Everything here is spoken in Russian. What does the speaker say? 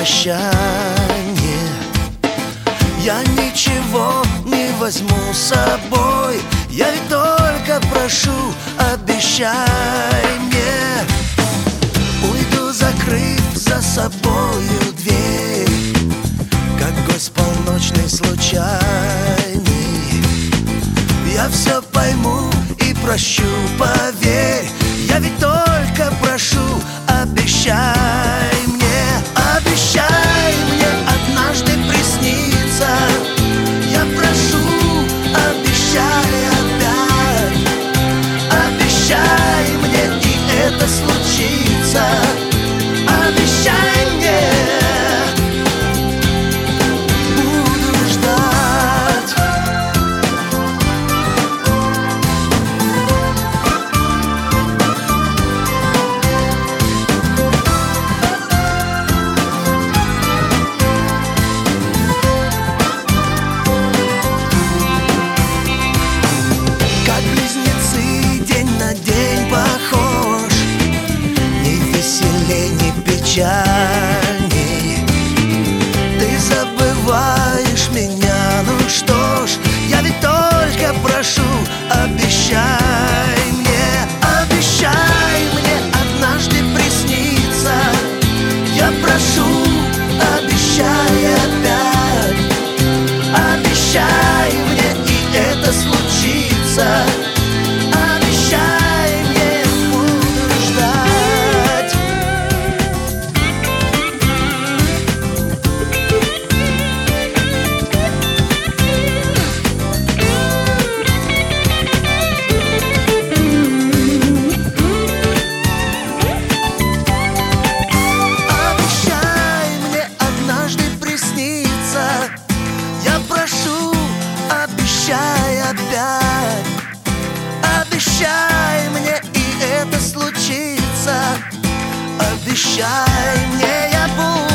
прощанье. Я ничего не возьму с собой, я ведь только прошу, обещай мне. Уйду, закрыв за собою дверь, как гость полночный случайный. Я все пойму и прощу, поверь, я ведь только прошу, обещай мне. Обещай мне однажды присниться, я прошу, обещай опять. Обещай мне, и это случится. Обещай мне, буду ждать. Как близнецы день на день похож, ни веселей, ни печальней. Ты забываешь меня, ну что ж, я ведь только прошу, обещай мне. Обещай мне однажды присниться, я прошу, обещай опять. Обещай мне, и это случится. Обещай мне, буду ждать. Обещай мне однажды присниться, я прошу, обещай опять. Обещай мне, и это случится. Обещай мне, я буду